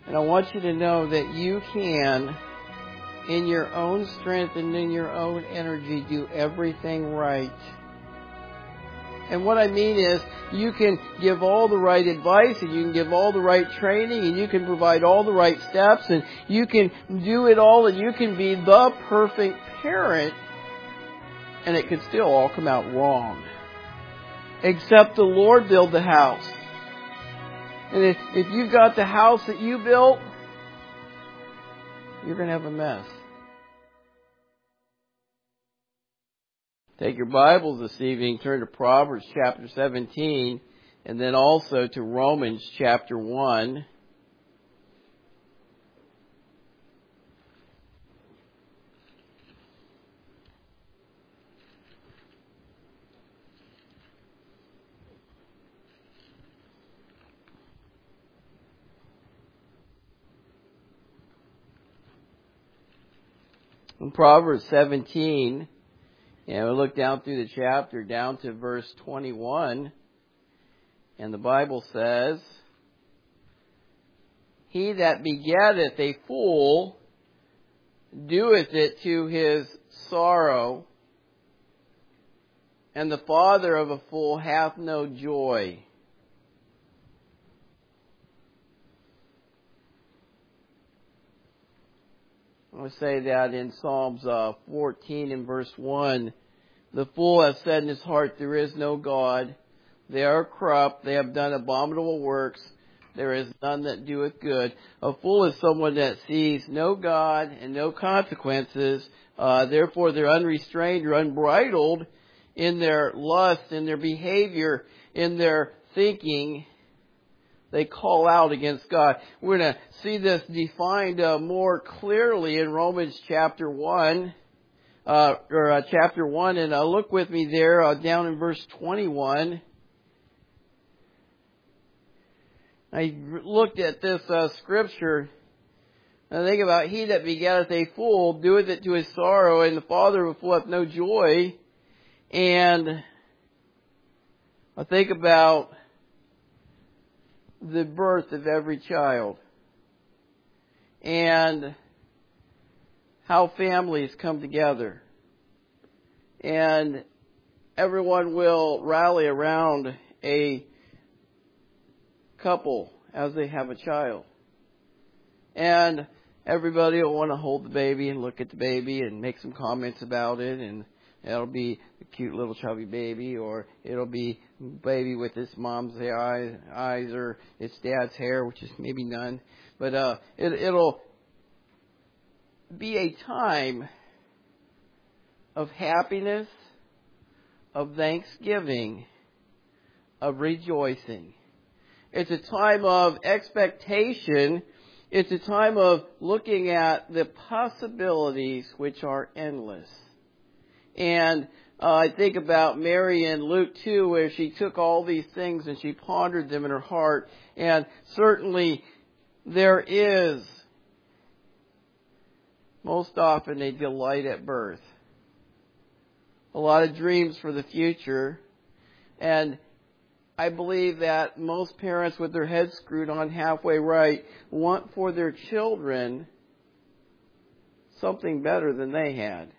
And I want you to know that you can, in your own strength and in your own energy, do everything right. And what I mean is, you can give all the right advice, and you can give all the right training, and you can provide all the right steps, and you can do it all, and you can be the perfect parent, and it could still all come out wrong. Except the Lord build the house. And if you've got the house that you built, you're going to have a mess. Take your Bibles this evening, turn to Proverbs chapter 17, and then also to Romans chapter 1. In Proverbs 17, and we look down through the chapter, down to verse 21, and the Bible says, "He that begetteth a fool doeth it to his sorrow, and the father of a fool hath no joy." I would say that in Psalms 14 and verse 1, "The fool hath said in his heart, there is no God. They are corrupt, they have done abominable works. There is none that doeth good." A fool is someone that sees no God and no consequences. Therefore, they're unrestrained or unbridled in their lust, in their behavior, in their thinking. They call out against God. We're going to see this defined more clearly in Romans chapter 1. Chapter 1, and look with me there down in verse 21. I looked at this scripture, and I think about, "He that begetteth a fool doeth it to his sorrow, and the father of a fool hath no joy." And I think about the birth of every child, and how families come together, and everyone will rally around a couple as they have a child, and everybody will want to hold the baby and look at the baby and make some comments about it, and it'll be a cute little chubby baby, or it'll be baby with its mom's eyes, or its dad's hair, which is maybe none. But it'll be a time of happiness, of thanksgiving, of rejoicing. It's a time of expectation. It's a time of looking at the possibilities which are endless. And I think about Mary in Luke 2, where she took all these things and she pondered them in her heart. And certainly there is most often a delight at birth. A lot of dreams for the future. And I believe that most parents, with their heads screwed on halfway right, want for their children something better than they had.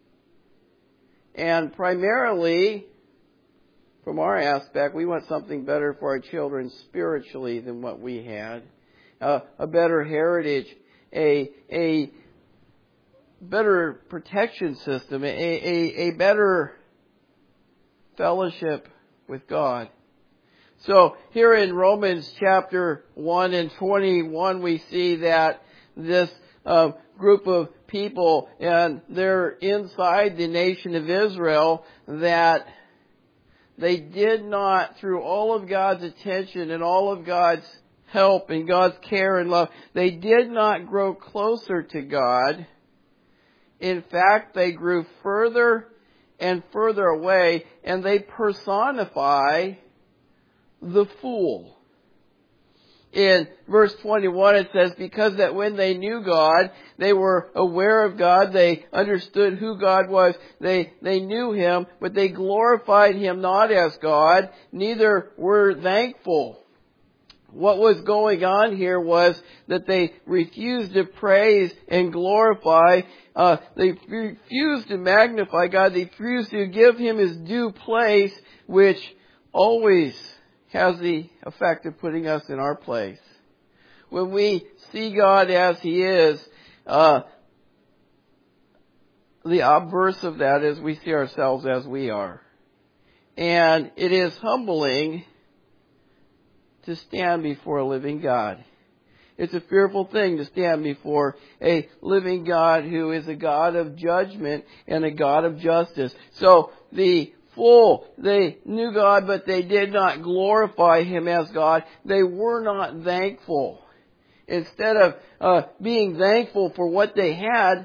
And primarily, from our aspect, we want something better for our children spiritually than what we had. A better heritage, a better protection system, a better fellowship with God. So here in Romans chapter 1 and 21, we see that this group of people, and they're inside the nation of Israel, that they did not, through all of God's attention and all of God's help and God's care and love, they did not grow closer to God. In fact, they grew further and further away, and they personify the fool. In verse 21 it says, "Because that when they knew God, they were aware of God, they understood who God was, they knew Him, but they glorified Him not as God, neither were thankful." what was going on here was that they refused to praise and glorify. They refused to magnify God. They refused to give Him His due place, which always has the effect of putting us in our place. When we see God as He is, the obverse of that is we see ourselves as we are. And it is humbling to stand before a living God. It's a fearful thing to stand before a living God who is a God of judgment and a God of justice. So they knew God, but they did not glorify Him as God. They were not thankful. Instead of being thankful for what they had,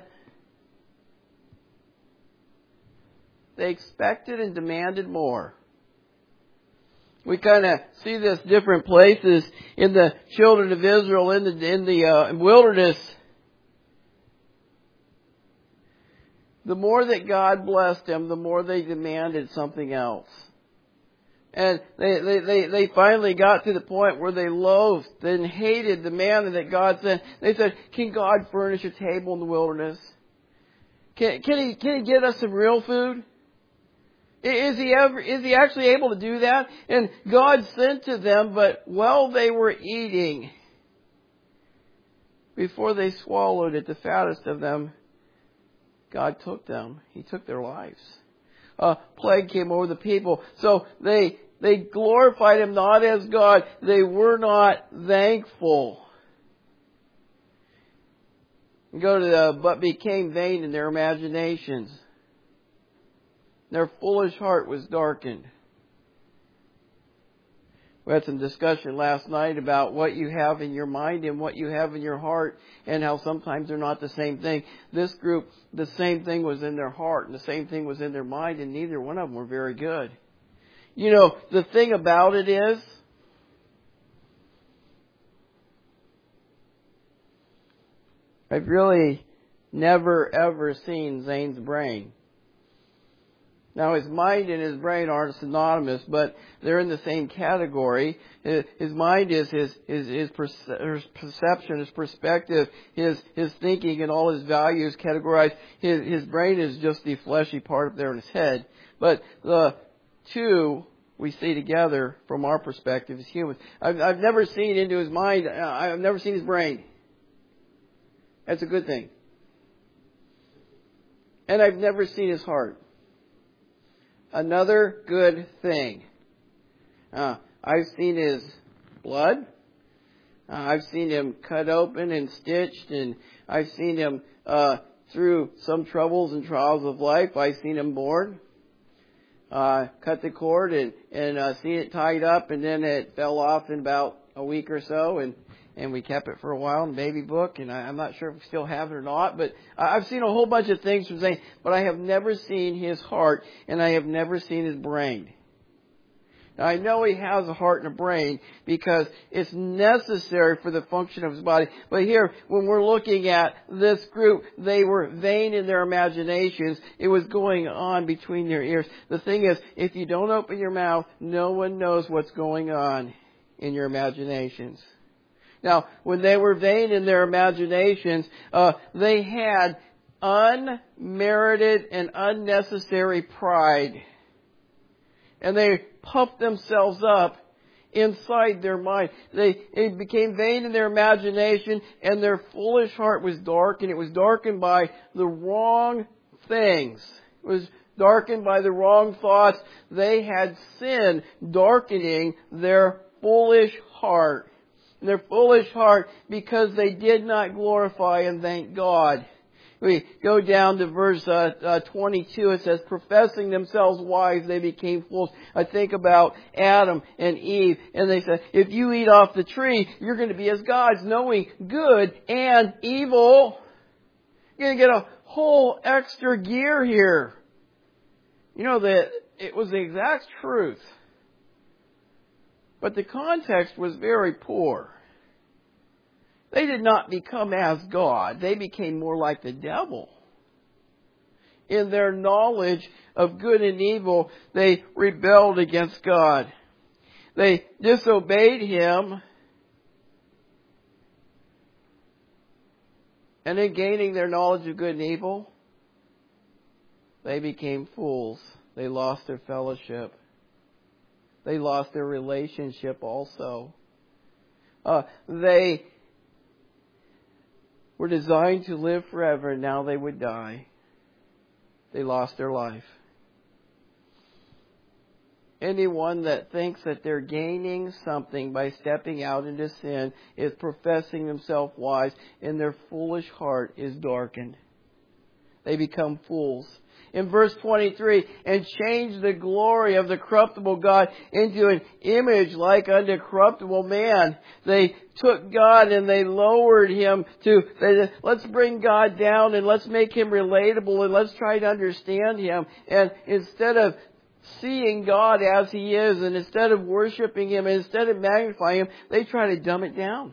they expected and demanded more. We kind of see this different places in the children of Israel in the wilderness. The more that God blessed them, the more they demanded something else. And they finally got to the point where they loathed and hated the manna that God sent. They said, "Can God furnish a table in the wilderness? Can He get us some real food? Is He actually able to do that?" And God sent to them, but while they were eating, before they swallowed it, the fattest of them, God took them. He took their lives. A plague came over the people. So they glorified Him not as God. They were not thankful. Go to but became vain in their imaginations. Their foolish heart was darkened. We had some discussion last night about what you have in your mind and what you have in your heart, and how sometimes they're not the same thing. This group, the same thing was in their heart and the same thing was in their mind, and neither one of them were very good. You know, the thing about it is, I've really never ever seen Zane's brain. Now, his mind and his brain aren't synonymous, but they're in the same category. His mind is his perception, his perspective, his thinking, and all his values categorized. His brain is just the fleshy part up there in his head. But the two we see together from our perspective as humans. I've never seen into his mind. I've never seen his brain. That's a good thing. And I've never seen his heart. Another good thing. I've seen his blood. I've seen him cut open and stitched, and I've seen him through some troubles and trials of life. I've seen him born. Cut the cord and seen it tied up, and then it fell off in about a week or so, and we kept it for a while in the baby book, and I'm not sure if we still have it or not, but I've seen a whole bunch of things from Zane, but I have never seen his heart, and I have never seen his brain. Now, I know he has a heart and a brain because it's necessary for the function of his body. But here, when we're looking at this group, they were vain in their imaginations. It was going on between their ears. The thing is, if you don't open your mouth, no one knows what's going on in your imaginations. Now, when they were vain in their imaginations, they had unmerited and unnecessary pride. And they puffed themselves up inside their mind. They became vain in their imagination, and their foolish heart was darkened. It was darkened by the wrong things. It was darkened by the wrong thoughts. They had sin darkening their foolish heart. Their foolish heart, because they did not glorify and thank God. We go down to verse 22. It says, professing themselves wise, they became fools. I think about Adam and Eve, and they said, if you eat off the tree, you're going to be as gods, knowing good and evil. You're going to get a whole extra gear here. You know that it was the exact truth. But the context was very poor. They did not become as God. They became more like the devil. In their knowledge of good and evil, they rebelled against God. They disobeyed Him And in gaining their knowledge of good and evil, they became fools. They lost their fellowship. They lost their relationship also. They were designed to live forever, and now they would die. They lost their life. Anyone that thinks that they're gaining something by stepping out into sin is professing themselves wise, and their foolish heart is darkened. They become fools. In verse 23, and change the glory of the corruptible God into an image like unto corruptible man. They took God and they lowered Him let's bring God down and let's make Him relatable and let's try to understand Him. And instead of seeing God as He is, and instead of worshiping Him, and instead of magnifying Him, they try to dumb it down.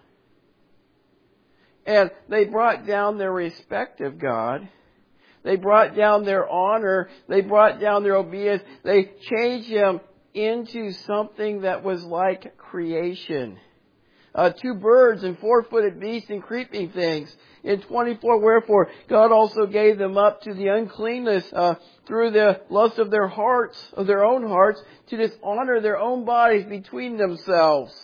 And they brought down their respect of God. They brought down their honor. They brought down their obedience. They changed Him into something that was like creation. 2 birds and 4-footed beasts and creeping things. In 24, wherefore God also gave them up to the uncleanness through the lust of their hearts, of their own hearts, to dishonor their own bodies between themselves.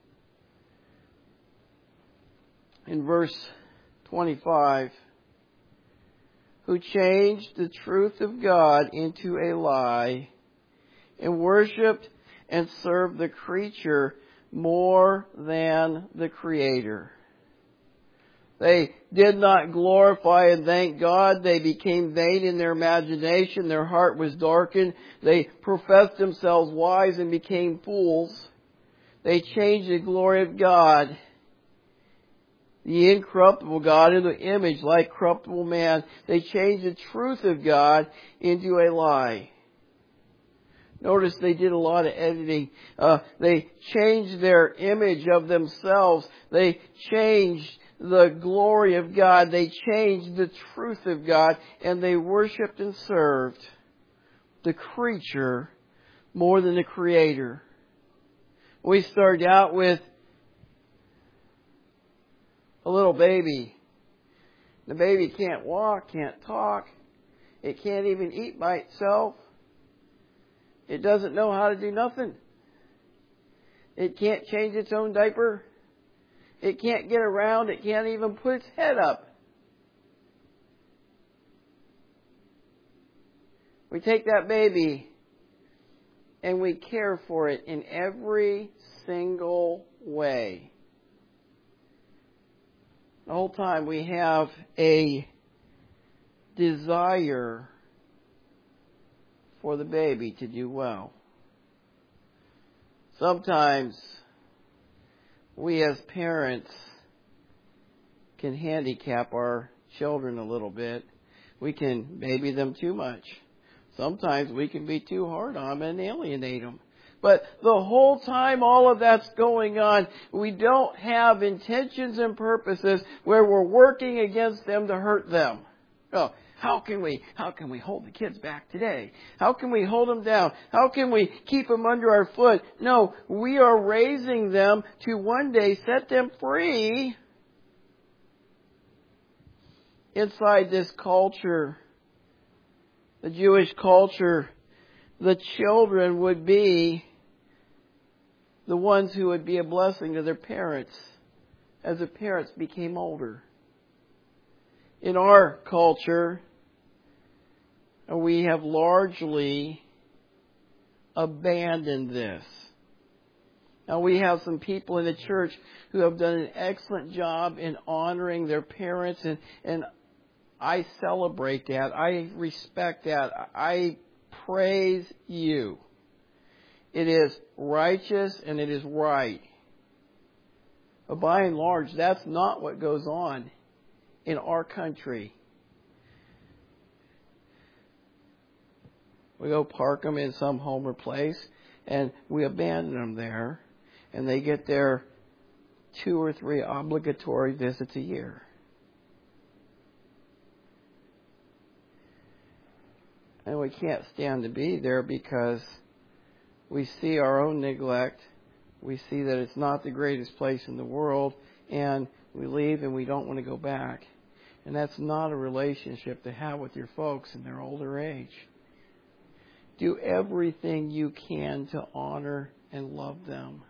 In verse 25, who changed the truth of God into a lie, and worshipped and served the creature more than the Creator. They did not glorify and thank God. They became vain in their imagination. Their heart was darkened. They professed themselves wise and became fools. They changed the glory of God, the incorruptible God, into an image like corruptible man. They changed the truth of God into a lie. Notice they did a lot of editing. They changed their image of themselves. They changed the glory of God. They changed the truth of God. And they worshipped and served the creature more than the Creator. We started out with a little baby. The baby can't walk, can't talk. It can't even eat by itself. It doesn't know how to do nothing. It can't change its own diaper. It can't get around. It can't even put its head up. We take that baby and we care for it in every single way. The whole time we have a desire for the baby to do well. Sometimes we as parents can handicap our children a little bit. We can baby them too much. Sometimes we can be too hard on them and alienate them. But the whole time all of that's going on, we don't have intentions and purposes where we're working against them to hurt them. Oh, how can we hold the kids back today? How can we hold them down? How can we keep them under our foot? No, we are raising them to one day set them free inside this culture, the Jewish culture. The children would be the ones who would be a blessing to their parents as the parents became older. In our culture, we have largely abandoned this. Now, we have some people in the church who have done an excellent job in honoring their parents, and I celebrate that. I respect that. I praise you. It is righteous and it is right. But by and large, that's not what goes on in our country. We go park them in some home or place, and we abandon them there, and they get their 2 or 3 obligatory visits a year. And we can't stand to be there because we see our own neglect. We see that it's not the greatest place in the world, and we leave and we don't want to go back. And that's not a relationship to have with your folks in their older age. Do everything you can to honor and love them.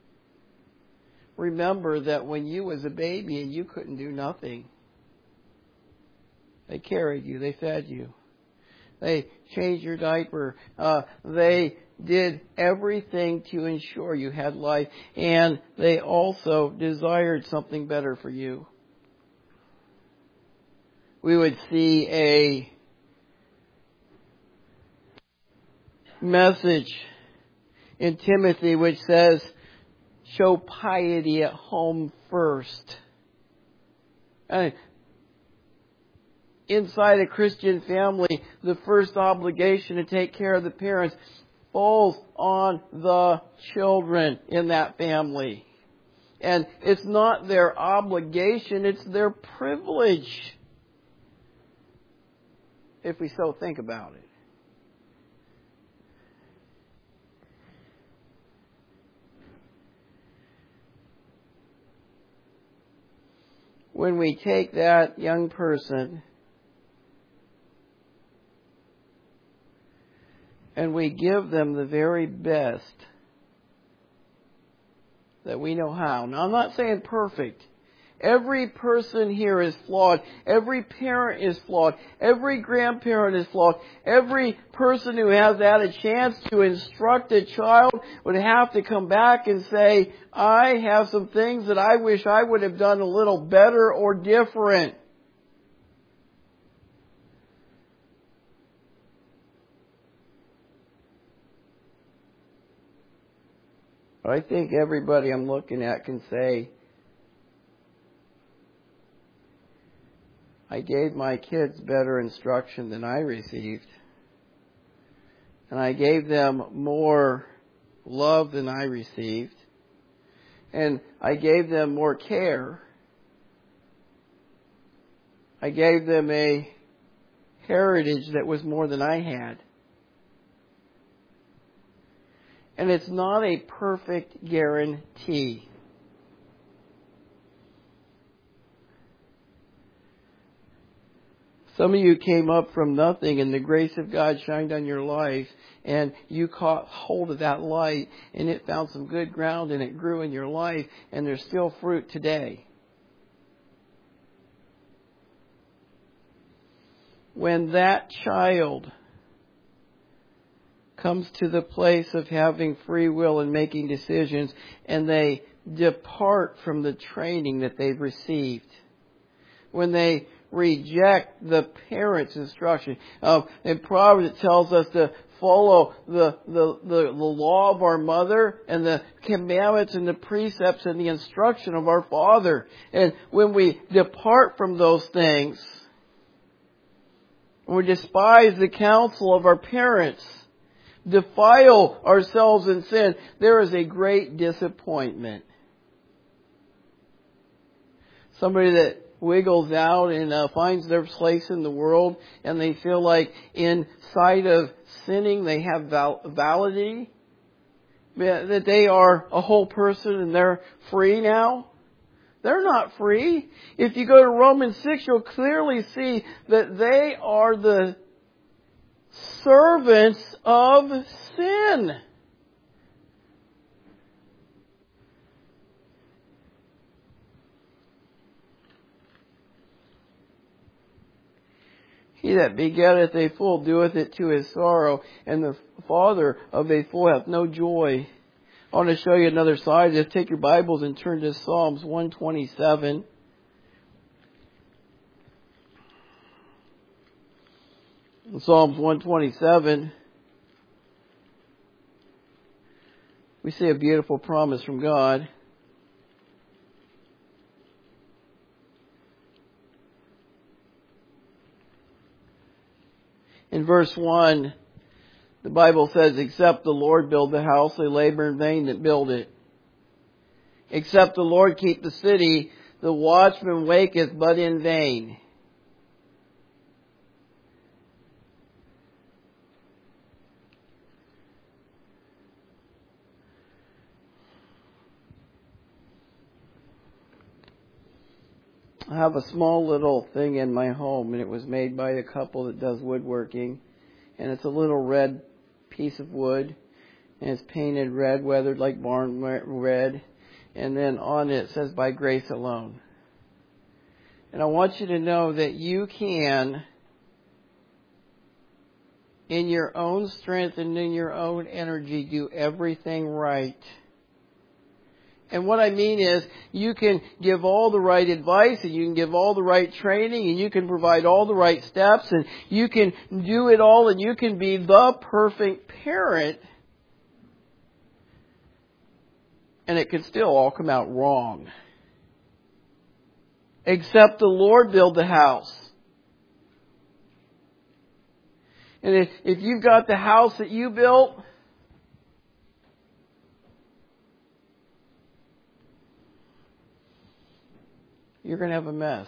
Remember that when you was a baby and you couldn't do nothing, they carried you, they fed you, they changed your diaper, they did everything to ensure you had life, and they also desired something better for you. We would see a message in Timothy which says, show piety at home first. And inside a Christian family, the first obligation to take care of the parents falls on the children in that family. And it's not their obligation, it's their privilege, if we so think about it. When we take that young person and we give them the very best that we know how. Now, I'm not saying perfect. Every person here is flawed. Every parent is flawed. Every grandparent is flawed. Every person who has had a chance to instruct a child would have to come back and say, I have some things that I wish I would have done a little better or different. I think everybody I'm looking at can say, I gave my kids better instruction than I received. And I gave them more love than I received. And I gave them more care. I gave them a heritage that was more than I had. And it's not a perfect guarantee. Some of you came up from nothing and the grace of God shined on your life and you caught hold of that light and it found some good ground and it grew in your life and there's still fruit today. When that child comes to the place of having free will and making decisions and they depart from the training that they've received, when they reject the parent's instruction. In Proverbs it tells us to follow the law of our mother and the commandments and the precepts and the instruction of our father. And when we depart from those things, when we despise the counsel of our parents, defile ourselves in sin, there is a great disappointment. Somebody that wiggles out and finds their place in the world and they feel like inside of sinning they have validity, that they are a whole person and they're free now. They're not free. If you go to Romans 6, you'll clearly see that they are the servants of sin. He that begetteth a fool doeth it to his sorrow, and the father of a fool hath no joy. I want to show you another side. Just take your Bibles and turn to Psalms 127. In Psalms 127, we see a beautiful promise from God. In verse 1, the Bible says, except the Lord build the house, they labor in vain that build it. Except the Lord keep the city, the watchman waketh but in vain. I have a small little thing in my home, and it was made by a couple that does woodworking. And it's a little red piece of wood, and it's painted red, weathered like barn red. And then on it says, "By grace alone." And I want you to know that you can, in your own strength and in your own energy, do everything right. And what I mean is, you can give all the right advice, and you can give all the right training, and you can provide all the right steps, and you can do it all, and you can be the perfect parent, and it can still all come out wrong. Except the Lord build the house. And if you've got the house that you built, you're going to have a mess.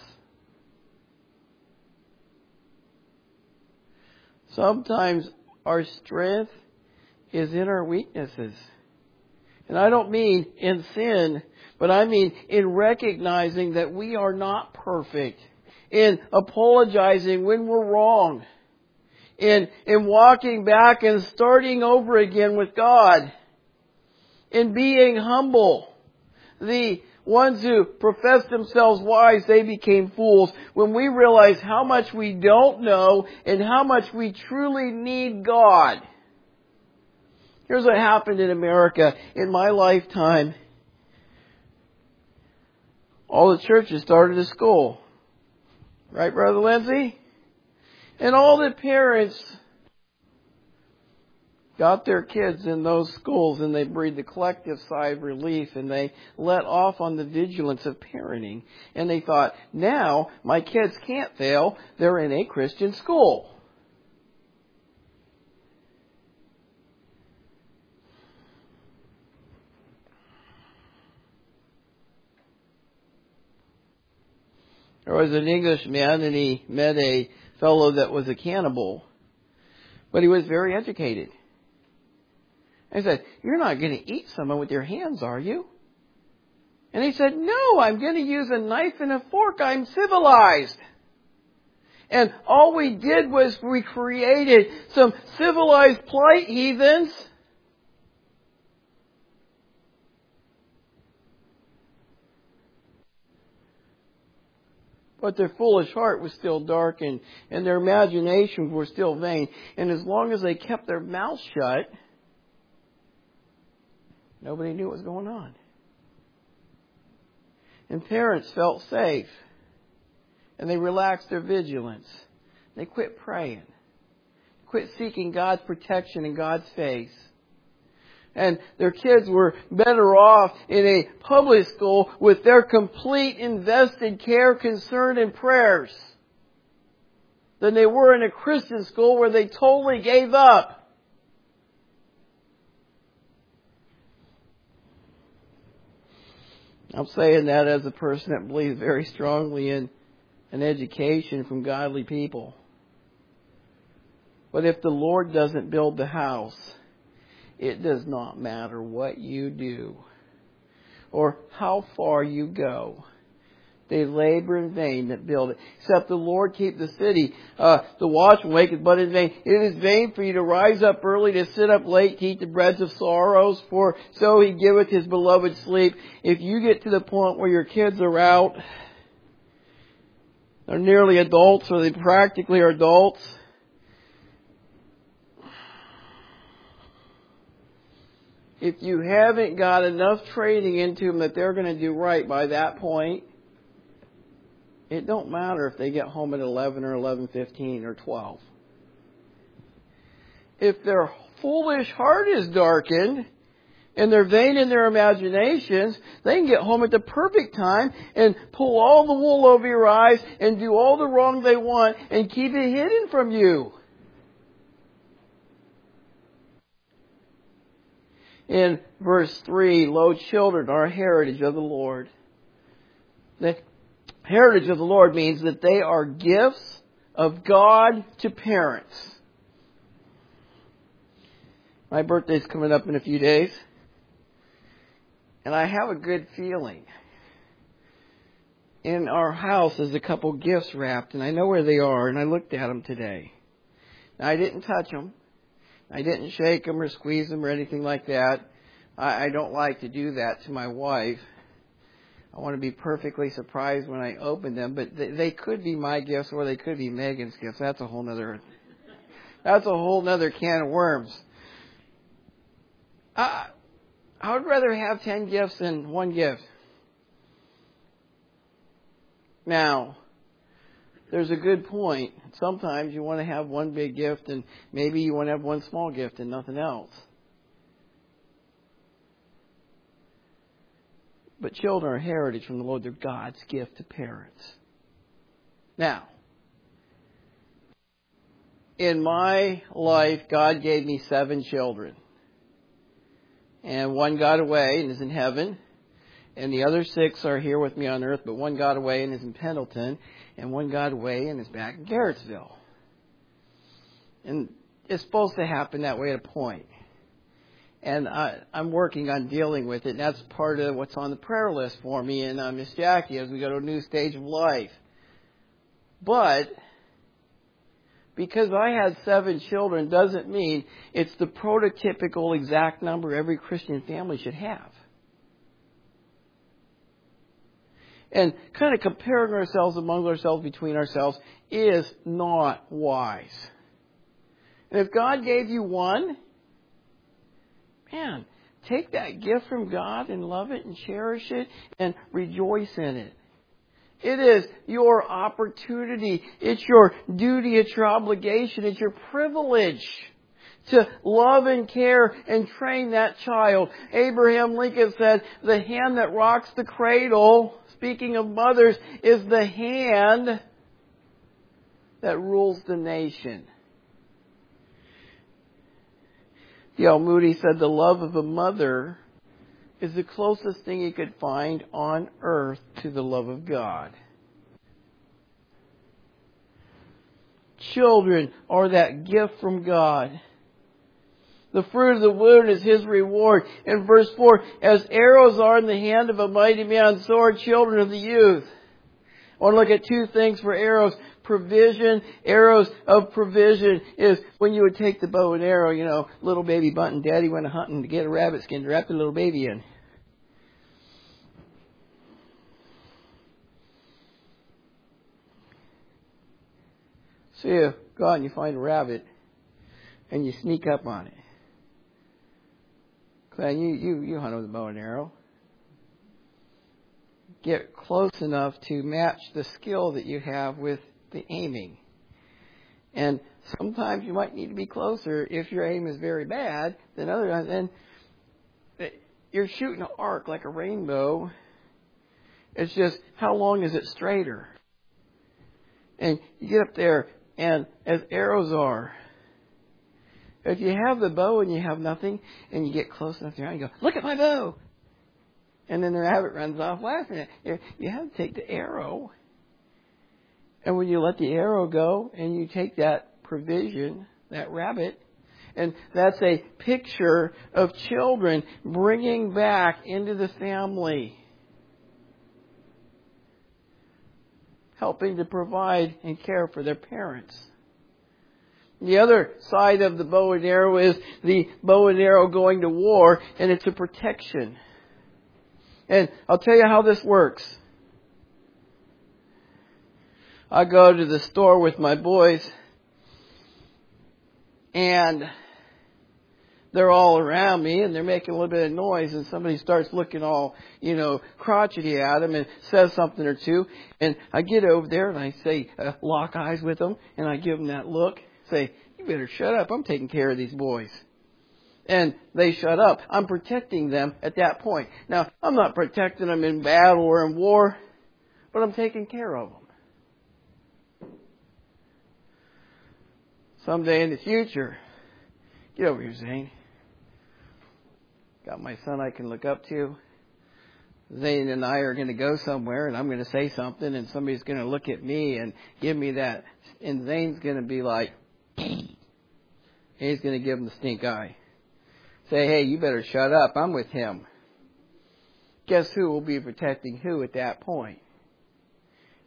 Sometimes our strength is in our weaknesses. And I don't mean in sin, but I mean in recognizing that we are not perfect. In apologizing when we're wrong. In walking back and starting over again with God. In being humble. The ones who profess themselves wise, they became fools. When we realize how much we don't know and how much we truly need God. Here's what happened in America in my lifetime. All the churches started a school. Right, Brother Lindsay? And all the parents got their kids in those schools, and they breathed a collective sigh of relief, and they let off on the vigilance of parenting. And they thought, now my kids can't fail. They're in a Christian school. There was an Englishman, and he met a fellow that was a cannibal, but he was very educated. I said, "You're not going to eat someone with your hands, are you?" And he said, "No, I'm going to use a knife and a fork. I'm civilized." And all we did was we created some civilized polite heathens. But their foolish heart was still darkened, and their imaginations were still vain. And as long as they kept their mouths shut, nobody knew what was going on. And parents felt safe. And they relaxed their vigilance. They quit praying. Quit seeking God's protection and God's face. And their kids were better off in a public school with their complete invested care, concern, and prayers than they were in a Christian school where they totally gave up. I'm saying that as a person that believes very strongly in an education from godly people. But if the Lord doesn't build the house, it does not matter what you do or how far you go. They labor in vain that build it. Except the Lord keep the city. The watchman waketh but in vain. It is vain for you to rise up early, to sit up late, to eat the breads of sorrows, for so he giveth his beloved sleep. If you get to the point where your kids are out, they're nearly adults, or they practically are adults, if you haven't got enough training into them that they're going to do right by that point, it don't matter if they get home at 11 or 11:15 or 12. If their foolish heart is darkened and they're vain in their imaginations, they can get home at the perfect time and pull all the wool over your eyes and do all the wrong they want and keep it hidden from you. In verse 3, lo, children are a heritage of the Lord. The heritage of the Lord means that they are gifts of God to parents. My birthday's coming up in a few days. And I have a good feeling. in our house is a couple gifts wrapped, and I know where they are, and I looked at them today. Now, I didn't touch them. I didn't shake them or squeeze them or anything like that. I don't like to do that to my wife. I want to be perfectly surprised when I open them, but they could be my gifts or they could be Megan's gifts. That's a whole nother can of worms. I would rather have 10 gifts than one gift. Now, there's a good point. Sometimes you want to have one big gift and maybe you want to have one small gift and nothing else. But children are heritage from the Lord. They're God's gift to parents. Now, in my life, God gave me 7 children. And one got away and is in heaven. And the other 6 are here with me on earth, but one got away and is in Pendleton. And one got away and is back in Garrettsville. And it's supposed to happen that way at a point. And I'm working on dealing with it. And that's part of what's on the prayer list for me and Miss Jackie as we go to a new stage of life. But because I had 7 children doesn't mean it's the prototypical exact number every Christian family should have. And kind of comparing ourselves among ourselves, between ourselves, is not wise. And if God gave you one, man, take that gift from God and love it and cherish it and rejoice in it. It is your opportunity. It's your duty. It's your obligation. It's your privilege to love and care and train that child. Abraham Lincoln said, the hand that rocks the cradle, speaking of mothers, is the hand that rules the nation. D.L. Moody said the love of a mother is the closest thing you could find on earth to the love of God. Children are that gift from God. The fruit of the womb is His reward. In verse 4, as arrows are in the hand of a mighty man, so are children of the youth. I want to look at 2 things for arrows. Provision, arrows of provision is when you would take the bow and arrow, little baby Bunt and Daddy went hunting to get a rabbit skin to wrap the little baby in. So you go out and you find a rabbit and you sneak up on it. And you hunt with a bow and arrow. Get close enough to match the skill that you have with the aiming. And sometimes you might need to be closer if your aim is very bad than other times. And you're shooting an arc like a rainbow. It's just how long is it straighter? And you get up there, and as arrows are, if you have the bow and you have nothing, and you get close enough to the ground, you go, look at my bow! And then the rabbit runs off laughing at you. You have to take the arrow. And when you let the arrow go and you take that provision, that rabbit, and that's a picture of children bringing back into the family, helping to provide and care for their parents. The other side of the bow and arrow is the bow and arrow going to war, and it's a protection. And I'll tell you how this works. I go to the store with my boys, and they're all around me, and they're making a little bit of noise, and somebody starts looking all, crotchety at them and says something or two. And I get over there, and I say, lock eyes with them, and I give them that look, say, you better shut up, I'm taking care of these boys. And they shut up. I'm protecting them at that point. Now, I'm not protecting them in battle or in war, but I'm taking care of them. Someday in the future, get over here, Zane. Got my son I can look up to. Zane and I are going to go somewhere, and I'm going to say something, and somebody's going to look at me and give me that. And Zane's going to be like, he's going to give him the stink eye. Say, hey, you better shut up. I'm with him. Guess who will be protecting who at that point?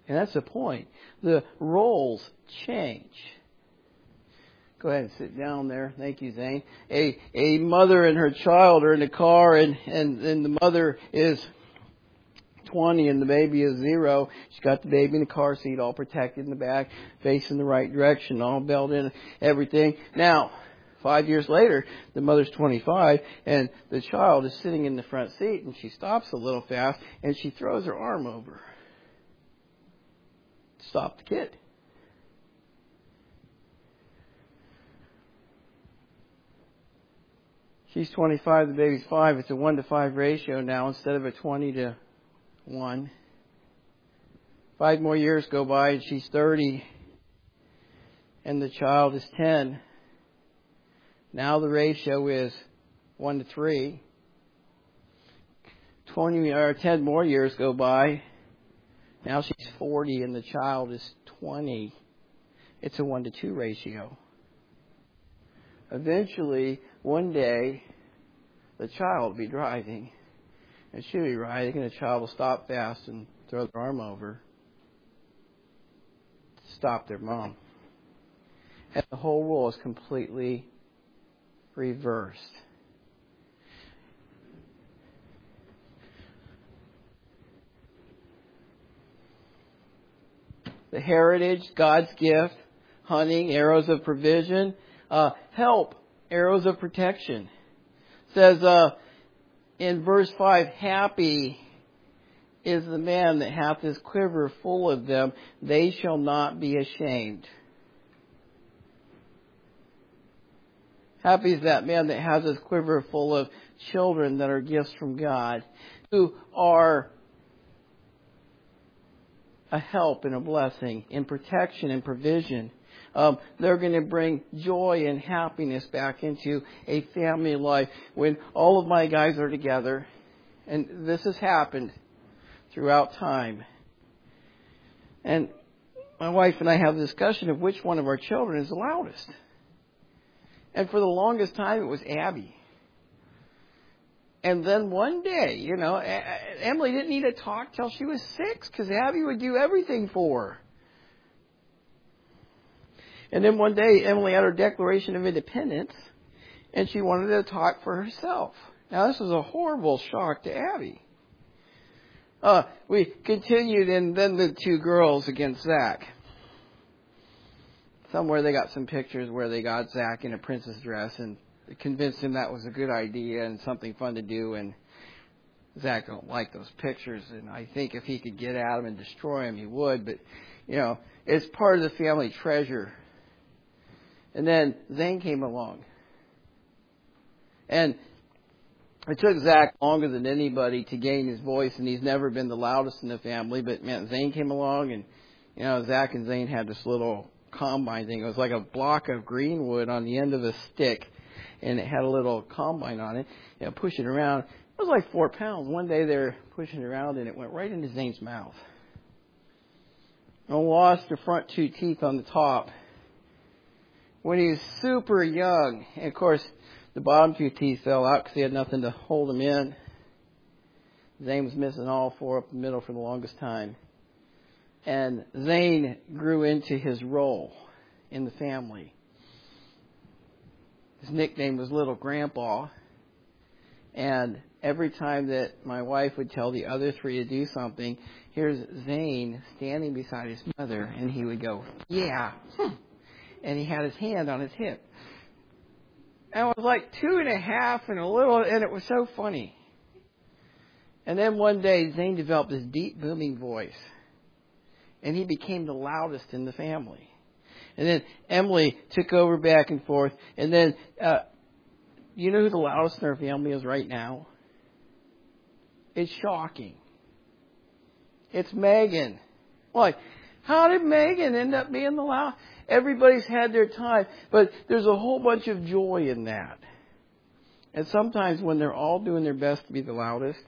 And that's the point. The roles change. Go ahead and sit down there. Thank you, Zane. A mother and her child are in the car, and the mother is 20 and the baby is 0. She's got the baby in the car seat, all protected in the back, facing the right direction, all belted in, everything. Now, 5 years later, the mother's 25, and the child is sitting in the front seat, and she stops a little fast, and she throws her arm over to stop the kid. She's 25, the baby's 5. It's a 1-to-5 ratio now instead of a 20-to-1. 5 more years go by, and she's 30, and the child is 10. Now the ratio is 1-to-3. 10 more years go by. Now she's 40 and the child is 20. It's a 1-to-2 ratio. Eventually, one day, the child will be driving, and she'll be riding, and the child will stop fast and throw their arm over to stop their mom. And the whole role is completely reversed. The heritage, God's gift, hunting, arrows of provision, help, arrows of protection. It says in verse 5, happy is the man that hath his quiver full of them. They shall not be ashamed. Happy is that man that has his quiver full of children that are gifts from God, who are a help and a blessing in protection and provision. They're going to bring joy and happiness back into a family life when all of my guys are together. And this has happened throughout time. And my wife and I have a discussion of which one of our children is the loudest. And for the longest time, it was Abby. And then one day, Emily didn't need to talk till she was 6 because Abby would do everything for her. And then one day, Emily had her Declaration of Independence, and she wanted to talk for herself. Now, this was a horrible shock to Abby. We continued, and then the 2 girls against Zach. Somewhere they got some pictures where they got Zach in a princess dress and convinced him that was a good idea and something fun to do. And Zach don't like those pictures. And I think if he could get at him and destroy him, he would. But, it's part of the family treasure. And then Zane came along. And it took Zach longer than anybody to gain his voice. And he's never been the loudest in the family. But, man, Zane came along and, Zach and Zane had this little combine thing. It was like a block of green wood on the end of a stick, and it had a little combine on it. Pushing around. It was like 4 pounds. One day they were pushing it around, and it went right into Zane's mouth. And lost the front 2 teeth on the top. When he was super young, and of course, the bottom 2 teeth fell out because he had nothing to hold them in. Zane was missing all 4 up the middle for the longest time. And Zane grew into his role in the family. His nickname was Little Grandpa. And every time that my wife would tell the other 3 to do something, here's Zane standing beside his mother, and he would go, yeah. And he had his hand on his hip. And it was like 2.5 and a little, and it was so funny. And then one day, Zane developed this deep, booming voice. And he became the loudest in the family. And then Emily took over back and forth. And then, you know who the loudest in our family is right now? It's shocking. It's Megan. Like, how did Megan end up being the loudest? Everybody's had their time. But there's a whole bunch of joy in that. And sometimes when they're all doing their best to be the loudest,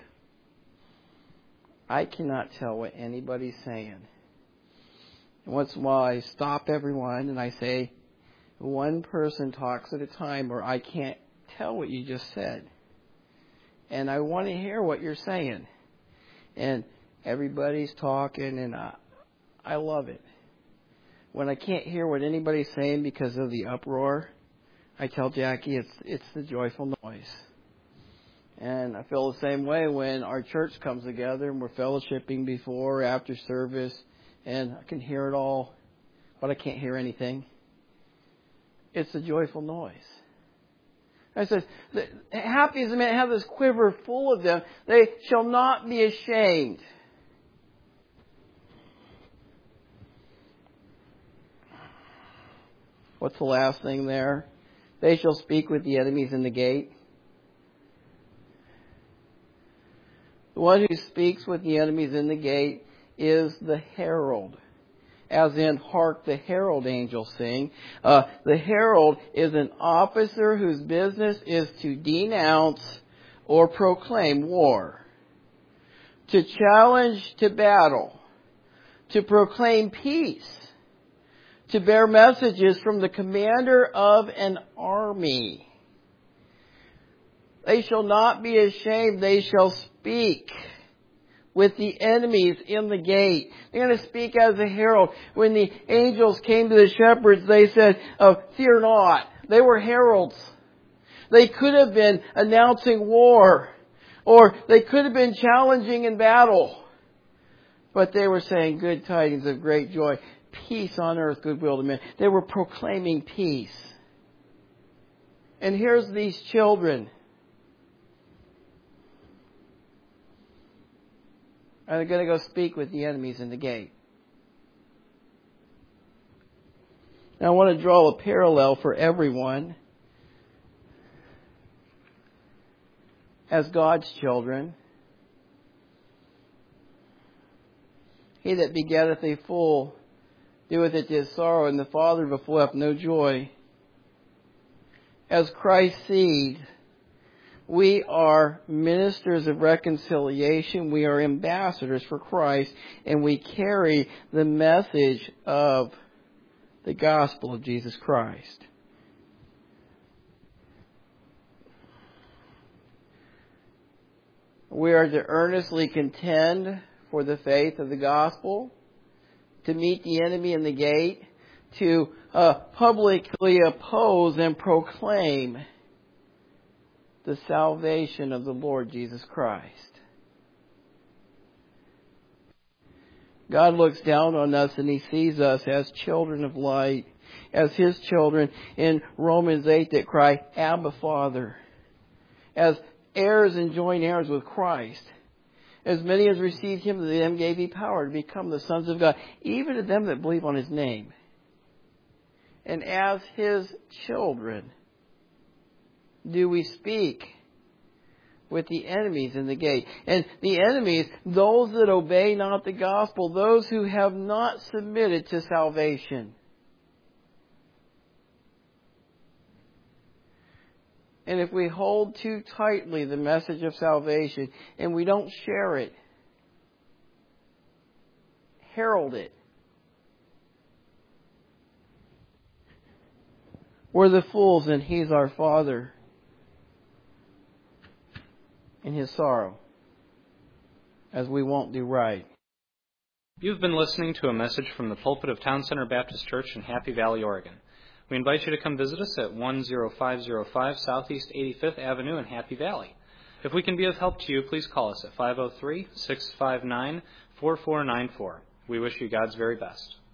I cannot tell what anybody's saying. Once in a while, I stop everyone and I say, one person talks at a time, or I can't tell what you just said. And I want to hear what you're saying. And everybody's talking, and I love it. When I can't hear what anybody's saying because of the uproar, I tell Jackie it's the joyful noise. And I feel the same way when our church comes together and we're fellowshipping before or after service, and I can hear it all, but I can't hear anything. It's the joyful noise. I said, happy is the man have this quiver full of them. They shall not be ashamed. What's the last thing there? They shall speak with the enemies in the gate. The one who speaks with the enemies in the gate is the herald. As in, hark the herald angels sing. The herald is an officer whose business is to denounce or proclaim war, to challenge to battle, to proclaim peace, to bear messages from the commander of an army. They shall not be ashamed. They shall speak with the enemies in the gate. They're going to speak as a herald. When the angels came to the shepherds, they said, fear not. They were heralds. They could have been announcing war, or they could have been challenging in battle. But they were saying good tidings of great joy. Peace on earth, goodwill to men. They were proclaiming peace. And here's these children. Are they going to go speak with the enemies in the gate? Now I want to draw a parallel for everyone as God's children. He that begetteth a fool doeth it to his sorrow, and the father of a fool hath no joy. As Christ's seed, we are ministers of reconciliation. We are ambassadors for Christ, and we carry the message of the gospel of Jesus Christ. We are to earnestly contend for the faith of the gospel, to meet the enemy in the gate, to publicly oppose and proclaim the salvation of the Lord Jesus Christ. God looks down on us and He sees us as children of light, as His children in Romans 8 that cry, Abba, Father, as heirs and joint heirs with Christ. As many as received Him, to them gave He power to become the sons of God, even to them that believe on His name. And as His children, do we speak with the enemies in the gate. And the enemies, those that obey not the gospel, those who have not submitted to salvation. And if we hold too tightly the message of salvation and we don't share it, herald it, we're the fools and He's our Father in His sorrow, as we won't do right. You've been listening to a message from the pulpit of Town Center Baptist Church in Happy Valley, Oregon. We invite you to come visit us at 10505 Southeast 85th Avenue in Happy Valley. If we can be of help to you, please call us at 503-659-4494. We wish you God's very best.